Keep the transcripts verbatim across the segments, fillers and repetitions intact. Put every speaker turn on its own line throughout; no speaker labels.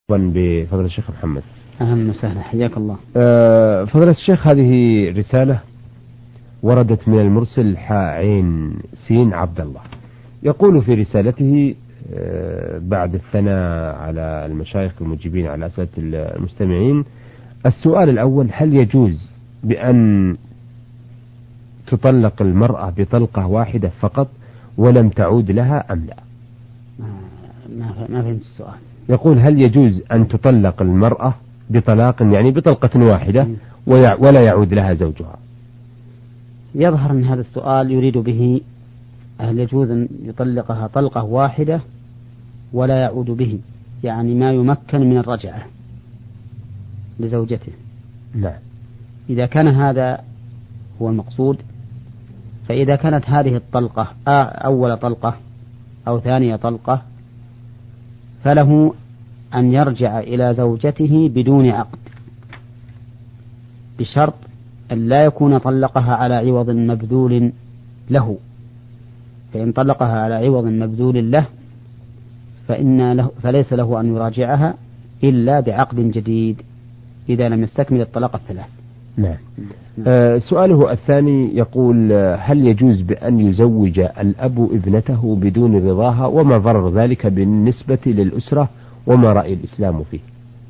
بفضل الشيخ محمد.
أهلا وسهلا، حياك الله.
أه فضل الشيخ، هذه رسالة وردت من المرسل حاعين سين عبد الله، يقول في رسالته أه بعد الثناء على المشايخ المجيبين على أسئلة المستمعين: السؤال الأول: هل يجوز بأن تطلق المرأة بطلقة واحدة فقط ولم تعود لها أم لا؟
ما ما فهمت السؤال.
يقول: هل يجوز أن تطلق المرأة بطلاق يعني بطلقة واحدة ولا يعود لها زوجها؟
يظهر أن هذا السؤال يريد به هل يجوز أن يطلقها طلقة واحدة ولا يعود به، يعني ما يمكن من الرجعة لزوجته.
نعم.
إذا كان هذا هو المقصود، فإذا كانت هذه الطلقة أول طلقة أو ثانية طلقة فله أن يرجع إلى زوجته بدون عقد، بشرط أن لا يكون طلقها على عوض مبذول له. فإن طلقها على عوض مبذول له فإن له فليس له أن يراجعها إلا بعقد جديد إذا لم يستكمل الطلاق الثلاث.
نعم. آه سؤاله الثاني يقول: هل يجوز بأن يزوج الأب ابنته بدون رضاها، وما ضرر ذلك بالنسبة للأسرة، وما رأي الإسلام فيه؟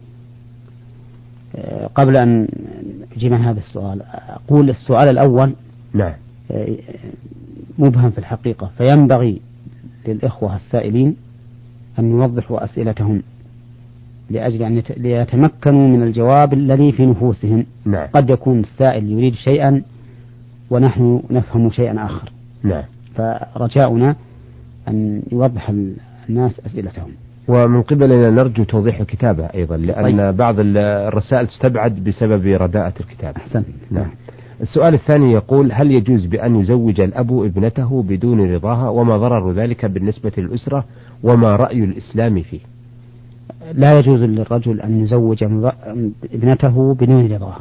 آه قبل أن أجيب عن هذا السؤال أقول السؤال الأول
نعم
آه مبهم في الحقيقة، فينبغي للإخوة السائلين أن يوضحوا أسئلتهم لأجل أن يتمكنوا من الجواب الذي في نفوسهم.
نعم.
قد يكون السائل يريد شيئا ونحن نفهم شيئا آخر.
نعم.
فرجاؤنا أن يوضح الناس أسئلتهم.
ومن قبلنا نرجو توضيح الكتابة أيضا، لأن
طيب.
بعض الرسائل تستبعد بسبب رداءة الكتابة.
أحسن.
نعم. السؤال الثاني يقول: هل يجوز بأن يزوج الأب ابنته بدون رضاها، وما ضرر ذلك بالنسبة للأسرة، وما رأي الإسلام فيه؟
لا يجوز للرجل أن يزوج ابنته بدون رضاها.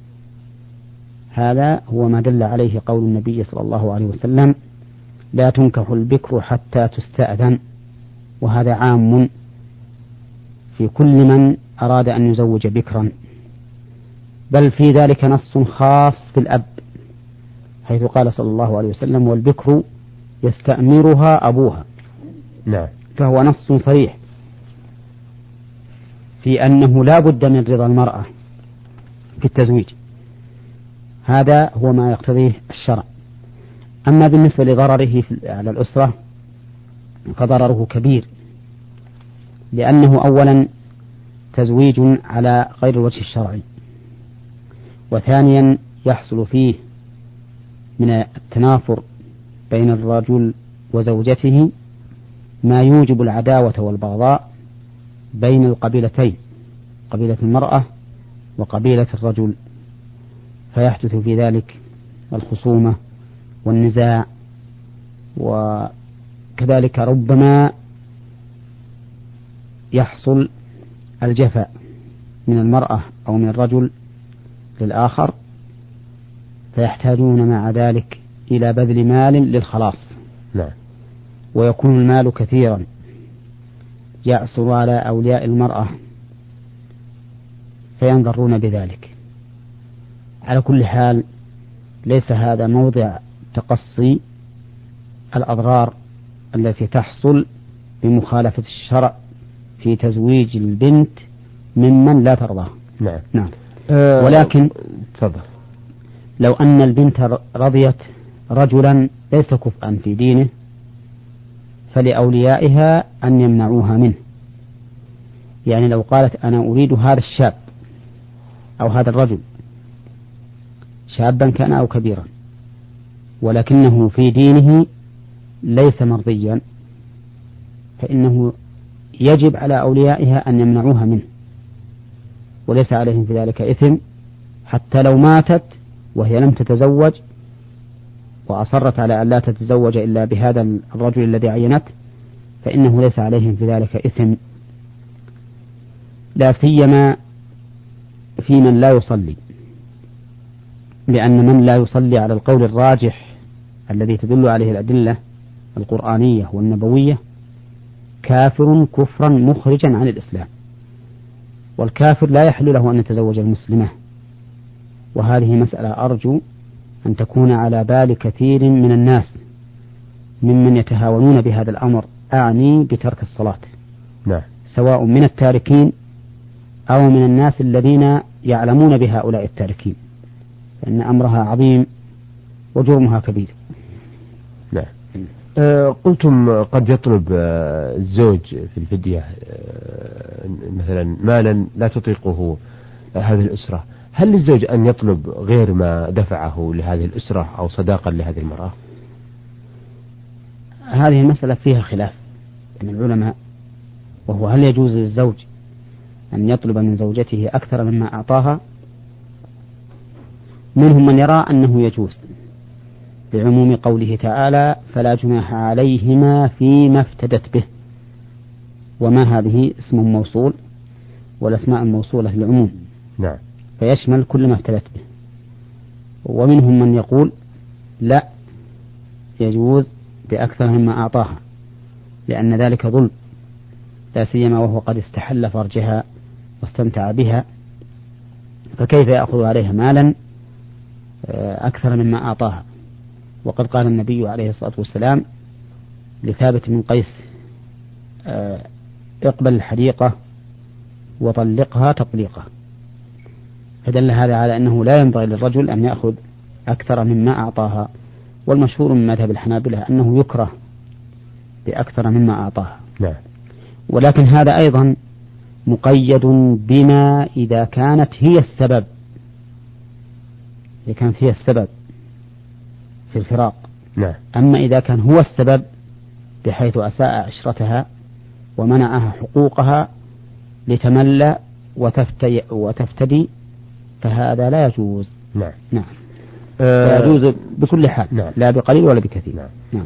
هذا هو ما دل عليه قول النبي صلى الله عليه وسلم: لا تنكح البكر حتى تستأذن. وهذا عام في كل من أراد أن يزوج بكرا، بل في ذلك نص خاص في الأب، حيث قال صلى الله عليه وسلم: والبكر يستأمرها أبوها.
نعم.
فهو نص صريح في أنه لا بد من رضا المرأة في التزويج. هذا هو ما يقتضيه الشرع. أما بالنسبة لضرره على الأسرة فضرره كبير، لأنه أولا تزويج على غير الوجه الشرعي، وثانيا يحصل فيه من التنافر بين الرجل وزوجته ما يوجب العداوة والبغضاء بين القبيلتين، قبيلة المرأة وقبيلة الرجل، فيحدث في ذلك الخصومة والنزاع، وكذلك ربما يحصل الجفاء من المرأة أو من الرجل للآخر، فيحتاجون مع ذلك إلى بذل مال للخلاص.
نعم.
ويكون المال كثيرا يأسر على أولياء المرأة فينضرون بذلك. على كل حال ليس هذا موضع تقصي الأضرار التي تحصل بمخالفة الشرع في تزويج البنت ممن لا ترضاه.
نعم.
نعم.
أه
ولكن
تفضل.
لو أن البنت رضيت رجلا ليس كفءا في دينه فلأوليائها أن يمنعوها منه. يعني لو قالت: أنا أريد هذا الشاب أو هذا الرجل، شابا كان أو كبيرا، ولكنه في دينه ليس مرضيا، فإنه يجب على أوليائها أن يمنعوها منه، وليس عليهم في ذلك إثم، حتى لو ماتت وهي لم تتزوج وأصرت على أن لا تتزوج إلا بهذا الرجل الذي عينت، فإنه ليس عليهم في ذلك إثم، لا سيما في من لا يصلي، لأن من لا يصلي على القول الراجح الذي تدل عليه الأدلة القرآنية والنبوية كافر كفرا مخرجا عن الإسلام. والكافر لا يحل له أن يتزوج المسلمة. وهذه مسألة أرجو أن تكون على بال كثير من الناس ممن يتهاونون بهذا الأمر، أعني بترك الصلاة،
نعم.
سواء من التاركين أو من الناس الذين يعلمون بهؤلاء التاركين، فإن أمرها عظيم وجرمها كبير.
نعم. أه قلتم قد يطلب أه الزوج في الفدية أه مثلا مالا لا تطيقه أه هذه الأسرة، هل للزوج أن يطلب غير ما دفعه لهذه الأسرة أو صداقا لهذه المرأة؟
هذه المسألة فيها خلاف من العلماء، وهو هل يجوز للزوج أن يطلب من زوجته أكثر مما أعطاها؟ منهم من يرى أنه يجوز لعموم قوله تعالى فلا جناح عليهما فيما افتدت به، وما هذه اسم موصول والأسماء الموصولة للعموم،
نعم،
فيشمل كل ما افتدت به. ومنهم من يقول لا، يجوز بأكثر مما أعطاها، لأن ذلك ظلم، لا سيما وهو قد استحل فرجها واستمتع بها، فكيف يأخذ عليها مالا أكثر مما أعطاها؟ وقد قال النبي عليه الصلاة والسلام لثابت بن قيس اقبل الحديقة وطلقها تطليقة، فدل هذا على أنه لا ينبغي للرجل أن يأخذ أكثر مما أعطاها. والمشهور من مذهب الحنابلة أنه يكره بأكثر مما أعطاها،
نعم.
ولكن هذا أيضا مقيد بما إذا كانت هي السبب، إذا كانت هي السبب في الفراق،
نعم.
أما إذا كان هو السبب بحيث أساء عشرتها ومنعها حقوقها لتملى وتفتي وتفتدي فهذا لا يجوز.
نعم.
نعم.
آه
لا يجوز بكل حال،
نعم.
لا بقليل ولا بكثير.
نعم.
نعم.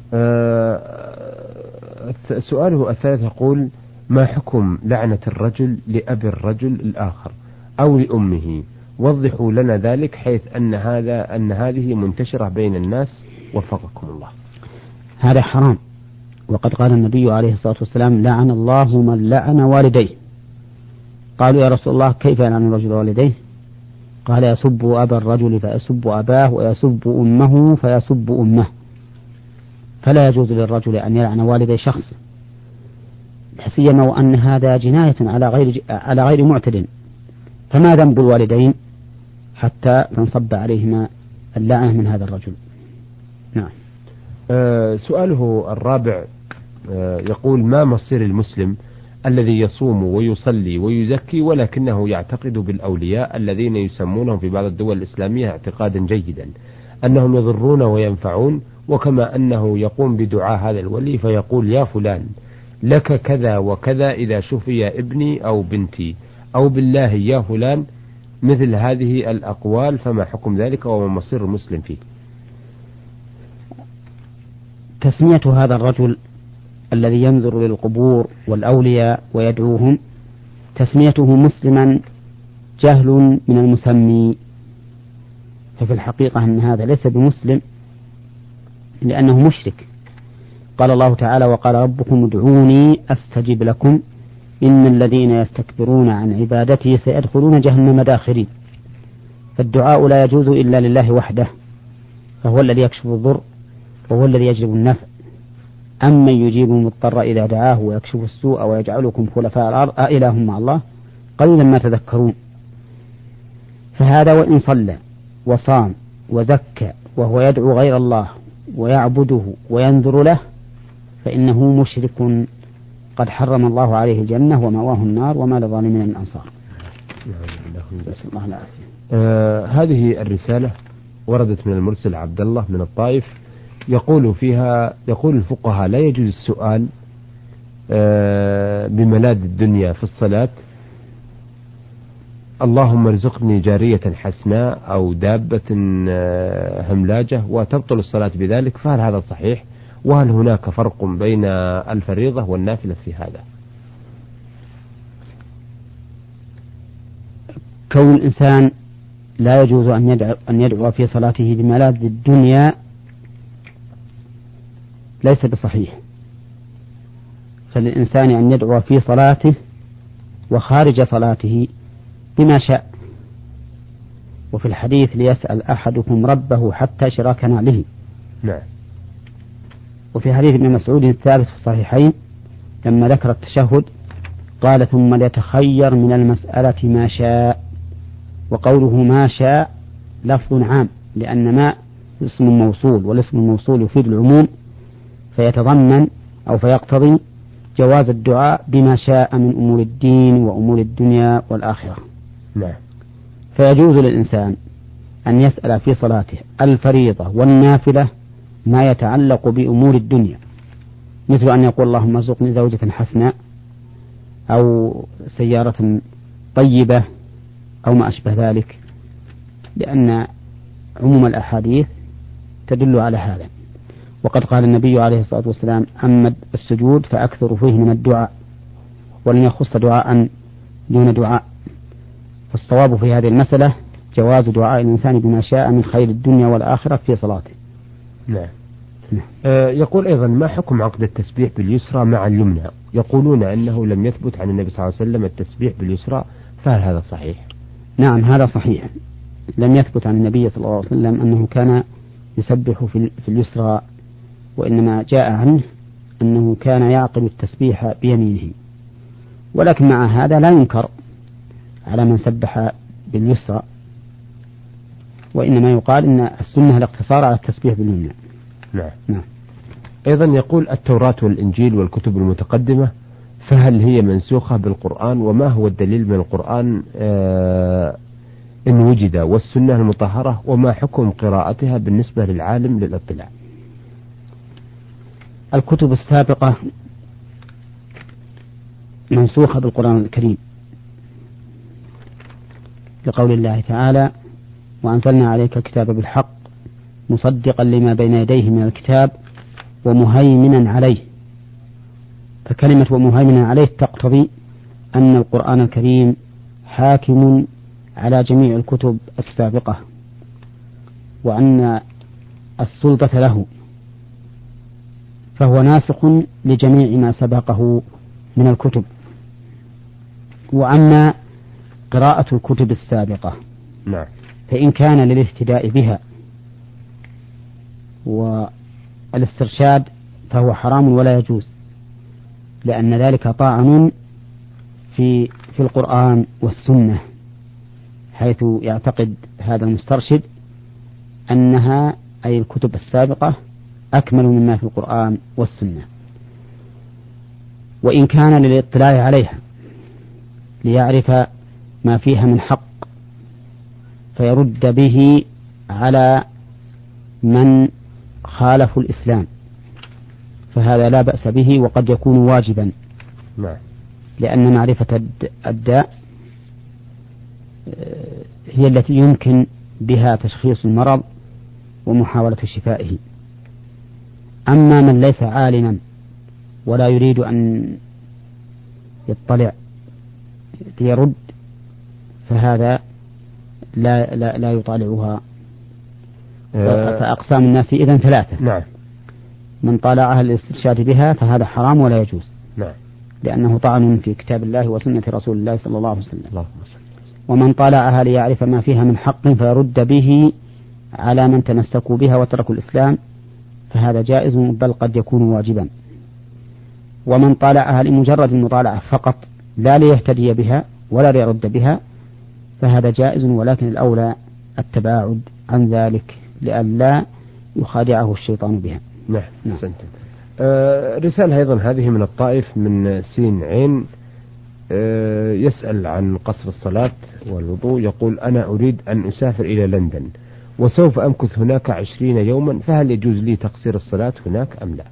آه سؤاله الثالث يقول ما حكم لعنة الرجل لأب الرجل الآخر أو لأمه؟ وضحوا لنا ذلك، حيث أن هذا أن هذه منتشرة بين الناس وفقكم الله.
هذا حرام، وقد قال النبي عليه الصلاة والسلام لعن الله من لعن والديه. قالوا يا رسول الله كيف يلعن الرجل والديه؟ قال يسب أبا الرجل فيسب أباه ويسب أمه فيسب أمه. فلا يجوز للرجل أن يلعن والدي شخص، سيما وأن هذا جناية على غير على غير معتد، فما ذنب الوالدين حتى تنصب عليهما اللعنة من هذا الرجل؟ نعم.
أه سؤاله الرابع أه يقول ما مصير المسلم الذي يصوم ويصلي ويزكي ولكنه يعتقد بالأولياء الذين يسمونهم في بعض الدول الإسلامية اعتقادا جيدا أنهم يضرون وينفعون، وكما أنه يقوم بدعاء هذا الولي فيقول يا فلان لك كذا وكذا إذا شفي ابني أو بنتي، أو بالله يا فلان، مثل هذه الأقوال، فما حكم ذلك وما مصير المسلم فيه؟
تسمية هذا الرجل الذي ينظر للقبور والأولياء ويدعوهم تسميته مسلما جهل من المسمي، ففي الحقيقة أن هذا ليس بمسلم لأنه مشرك. قال الله تعالى وقال ربكم ادعوني أستجب لكم إن الذين يستكبرون عن عبادتي سيدخلون جهنم داخرين. فالدعاء لا يجوز إلا لله وحده، فهو الذي يكشف الضر وهو الذي يجلب النفع. أما يجيب المضطر إذا دعاه ويكشف السوء ويجعلكم خلفاء الأرض أإله مع الله قليلا ما تذكرون. فهذا وإن صلى وصام وزكى وهو يدعو غير الله ويعبده وينذر له فإنه مشرك قد حرم الله عليه الجنة ومأواه النار وما للظالمين من أنصار.
آه هذه الرسالة وردت من المرسل عبد الله من الطائف، يقول فيها يقول الفقهاء لا يجوز السؤال آه بملاذ الدنيا في الصلاة اللهم ارزقني جارية حسناء أو دابة آه هملاجة وتبطل الصلاة بذلك، فهل هذا صحيح؟ وهل هناك فرق بين الفريضة والنافلة في هذا؟
كون الإنسان لا يجوز أن يدعو, أن يدعو في صلاته بملاذ الدنيا ليس بصحيح، فللإنسان أن يدعو في صلاته وخارج صلاته بما شاء. وفي الحديث ليسأل أحدكم ربه حتى شراك نعله.
نعم.
وفي حديث ابن مسعود الثابت في الصحيحين لما ذكر التشهد قال ثم ليتخير من المسألة ما شاء. وقوله ما شاء لفظ عام لأن ما اسم موصول، والاسم الموصول يفيد العموم، فيتضمن أو فيقتضي جواز الدعاء بما شاء من أمور الدين وأمور الدنيا والآخرة.
نعم.
فيجوز للإنسان أن يسأل في صلاته الفريضة والنافلة ما يتعلق بأمور الدنيا، مثل أن يقول اللهم ارزقني زوجة حسناء أو سيارة طيبة أو ما أشبه ذلك، لأن عموم الأحاديث تدل على هذا. وقد قال النبي عليه الصلاة والسلام أما السجود فأكثر فيه من الدعاء، ولن يخص دعاء دون دعاء. فالصواب في هذه المسألة جواز دعاء الإنسان بما شاء من خير الدنيا والآخرة في صلاته.
نعم. آه يقول أيضا ما حكم عقد التسبيح باليسرى مع اليمنى؟ يقولون أنه لم يثبت عن النبي صلى الله عليه وسلم التسبيح باليسرى، فهل هذا صحيح؟
نعم هذا صحيح، لم يثبت عن النبي صلى الله عليه وسلم أنه كان يسبح في اليسرى، وإنما جاء عنه أنه كان يعقد التسبيح بيمينه. ولكن مع هذا لا ينكر على من سبح باليسرى، وإنما يقال إن السنة الاقتصار على التسبيح باليمنى.
نعم.
نعم.
أيضا يقول التوراة والإنجيل والكتب المتقدمة فهل هي منسوخة بالقرآن، وما هو الدليل من القرآن آه إن وجد، والسنة المطهرة، وما حكم قراءتها بالنسبة للعالم للاطلاع؟
الكتب السابقة منسوخة بالقرآن الكريم لقول الله تعالى وأنزلنا عليك الكتاب بالحق مصدقا لما بين يديه من الكتاب ومهيمنا عليه. فكلمة ومهيمنا عليه تقتضي أن القرآن الكريم حاكم على جميع الكتب السابقة، وأن السلطة له، فهو ناسخ لجميع ما سبقه من الكتب. وأما قراءة الكتب السابقة
نعم.
فإن كان للاهتداء بها والاسترشاد فهو حرام ولا يجوز، لأن ذلك طاعن في في القرآن والسنة، حيث يعتقد هذا المسترشد أنها أي الكتب السابقة أكمل مما في القرآن والسنة. وإن كان للاطلاع عليها ليعرف ما فيها من حق فيرد به على من خالفوا الإسلام فهذا لا بأس به، وقد يكون واجبا.
نعم.
لأن معرفة الداء هي التي يمكن بها تشخيص المرض ومحاولة شفائه. أما من ليس عالما ولا يريد أن يطلع ليرد فهذا لا لا لا يطالعها. أه فأقسام الناس إذن ثلاثة.
نعم. من
طالعها للاسترشاد بها فهذا حرام ولا يجوز.
نعم.
لأنه طعن في كتاب الله وسنة رسول الله صلى الله عليه وسلم.
الله.
ومن طالعها ليعرف ما فيها من حق فيرد به على من تمسكوا بها وتركوا الإسلام فهذا جائز بل قد يكون واجبا. ومن طالعها لمجرد المطالعة فقط لا ليهتدي بها ولا ليرد بها فهذا جائز، ولكن الأولى التباعد عن ذلك لئلا يخادعه الشيطان بها.
نعم. نعم. آه رسالة أيضا هذه من الطائف من سين عين، آه يسأل عن قصر الصلاة والوضوء. يقول أنا أريد أن أسافر إلى لندن وسوف أمكث هناك عشرين يوما، فهل يجوز لي تقصير الصلاة هناك أم لا؟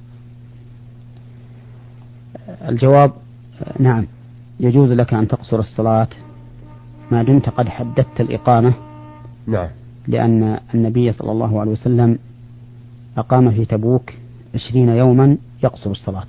الجواب نعم، يجوز لك أن تقصر الصلاة ما دمت قد حددت الإقامة.
نعم.
لأن النبي صلى الله عليه وسلم أقام في تبوك عشرين يوما يقصر الصلاة،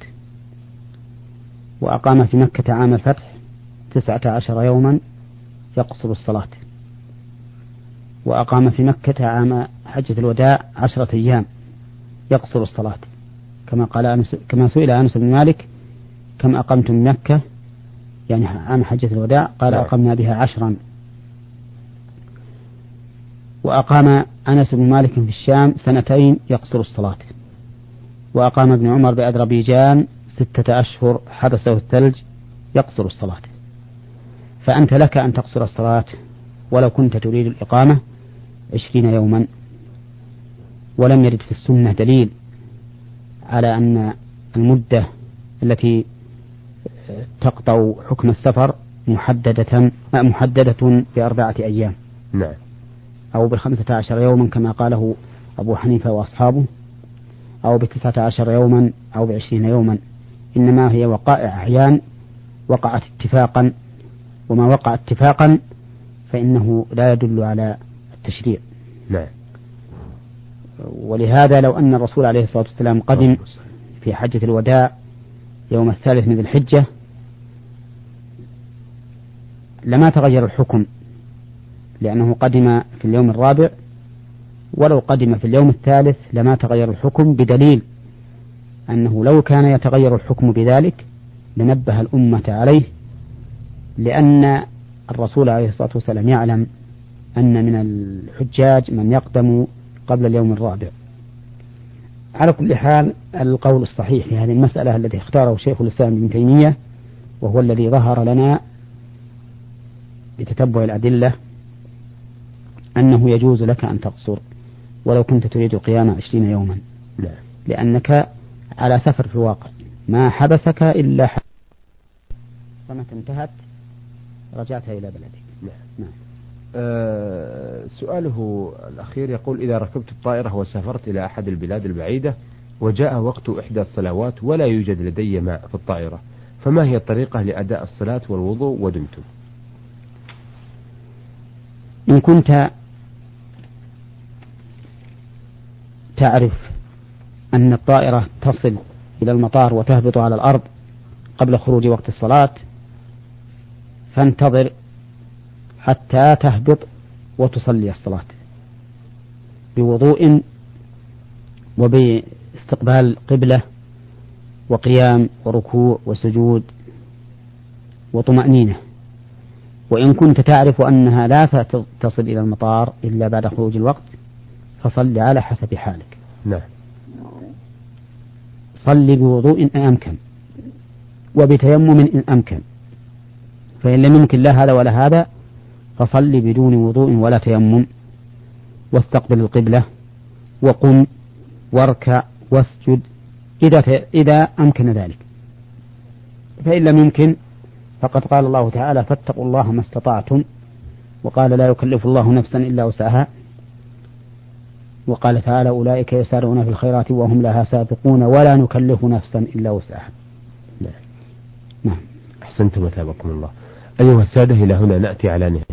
وأقام في مكة عام الفتح تسعة عشر يوما يقصر الصلاة، وأقام في مكة عام حجة الوداع عشرة أيام يقصر الصلاة، كما قال أنس كما سئل أنس بن مالك كم أقمتم مكة؟ يعني عام حجة الوداع قال
نعم.
أقمنا بها عشرا. وأقام أنس بن مالك في الشام سنتين يقصر الصلاة. وأقام ابن عمر بأذربيجان ستة أشهر حبسه الثلج يقصر الصلاة. فأنت لك أن تقصر الصلاة ولو كنت تريد الإقامة عشرين يوما. ولم يرد في السنة دليل على أن المدة التي تقطع حكم السفر محددة محددة بأربعة أيام
نعم.
أو بخمسة عشر يوما كما قاله أبو حنيفة وأصحابه، أو بتسعة عشر يوما أو بعشرين يوما. إنما هي وقائع أحيان وقعت اتفاقا، وما وقع اتفاقا فإنه لا يدل على التشريع.
نعم.
ولهذا لو أن الرسول عليه الصلاة والسلام قدم في حجة الوداع يوم الثالث من ذي الحجة لما تغير الحكم، لأنه قدم في اليوم الرابع، ولو قدم في اليوم الثالث لما تغير الحكم، بدليل أنه لو كان يتغير الحكم بذلك لنبه الأمة عليه، لأن الرسول عليه الصلاة والسلام يعلم أن من الحجاج من يقدم قبل اليوم الرابع. على كل حال القول الصحيح في هذه المسألة الذي اختاره شيخ الإسلام ابن تيمية، وهو الذي ظهر لنا بتتبع الأدلة، أنه يجوز لك أن تقصر ولو كنت تريد قيام عشرين يوما، لأنك على سفر في الواقع ما حبسك إلا حبس، فمتى انتهت رجعت إلى بلدك.
نعم. نعم. أه سؤاله الأخير يقول: إذا ركبت الطائرة وسافرت إلى أحد البلاد البعيدة وجاء وقت إحدى الصلوات ولا يوجد لدي ماء في الطائرة، فما هي الطريقة لأداء الصلاة والوضوء ودمت؟
إن كنت تعرف أن الطائرة تصل إلى المطار وتهبط على الأرض قبل خروج وقت الصلاة، فانتظر حتى تهبط وتصلي الصلاة بوضوء وباستقبال قبلة وقيام وركوع وسجود وطمأنينة. وإن كنت تعرف أنها لا تصل إلى المطار إلا بعد خروج الوقت فصل على حسب حالك.
نعم.
صل بوضوء إن أمكن وبتيمم إن أمكن، فإن لم يمكن لا هذا ولا هذا فصل بدون وضوء ولا تيمم، واستقبل القبلة وقم واركع واسجد إذا إذا أمكن ذلك. فإن لم يمكن فقد قال الله تعالى: فاتقوا الله ما استطعتم، وقال: لا يكلف الله نفسا إلا وسعها، وقال تعالى: أولئك يسارعون في الخيرات وهم لها سابقون ولا نكلف نفسا إلا وسعها.
نعم. أحسنتم وثابكم الله. أيها السادة، إلى هنا نأتي على نهاية